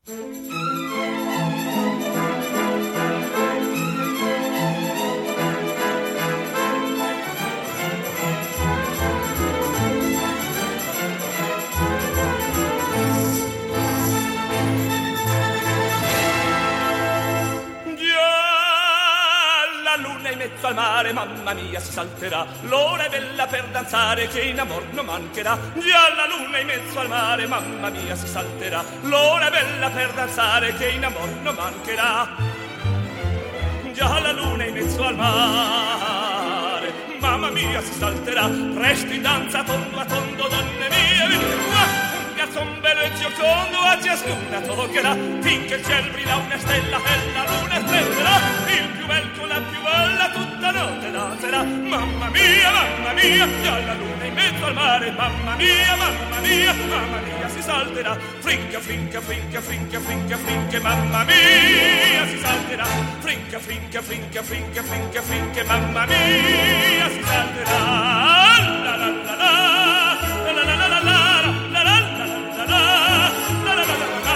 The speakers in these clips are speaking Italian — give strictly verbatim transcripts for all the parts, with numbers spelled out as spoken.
Al mare, mamma mia, si salterà. L'ora è bella per danzare, che in amor non mancherà. Già la luna in mezzo al mare, mamma mia, si salterà. L'ora è bella per danzare, che in amor non mancherà. Già la luna in mezzo al mare, mamma mia, si salterà. Presto in danza, tondo a tondo, donne mie, venite qua. Un garzon bello e giocondo a ciascuna toccherà. Finché il ciel brilla una stella e la luna strenderà. Il più bel con la più bella tutta notte danzerà. Mamma mia, mamma mia, già la luna in mezzo al mare. Mamma mia, mamma mia, mamma mia, si salterà. Frinca, frinca, frinca, frinca, frinca, frinca, mamma mia, si salterà. Frinca, frinca, frinca, frinca, frinca, frinca, mamma mia, si salterà. La la la la, la la la la la, la la la la la, la la la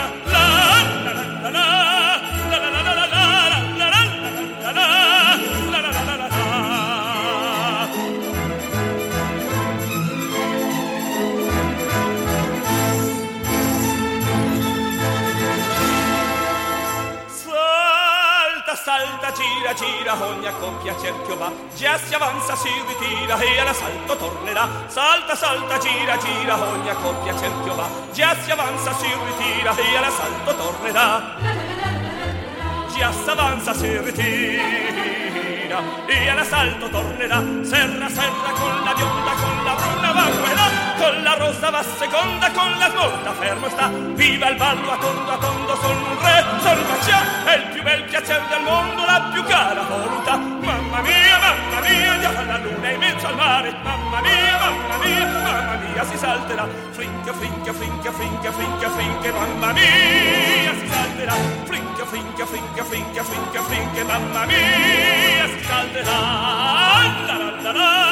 la la. Salta, gira, gira, ogni coppia cerchio va. Già si avanza, si ritira e all'assalto tornerà. Salta, salta, gira, gira, ogni coppia cerchio va. Già si avanza, si ritira e all'assalto tornerà. Già si avanza, si ritira e all'assalto tornerà. Serra, serra, con la bionda, con la bruna va quella. Con la rosa va seconda, con la svolta fermo sta. Viva il ballo a tondo a tondo, son un re, son faccia. È il più bel piacere del mondo, la più cara voluta. Mamma mia, mamma mia, già la luna in mezzo al mare. Mamma mia, mamma mia, mamma mia, si salterà. Frinca, frinca, frinca, frinca, frinca, frinca, mamma mia, si salterà. Frinca, frinca, frinca, frinca, frinca, frinca, mamma mia, si salterà. La la la la.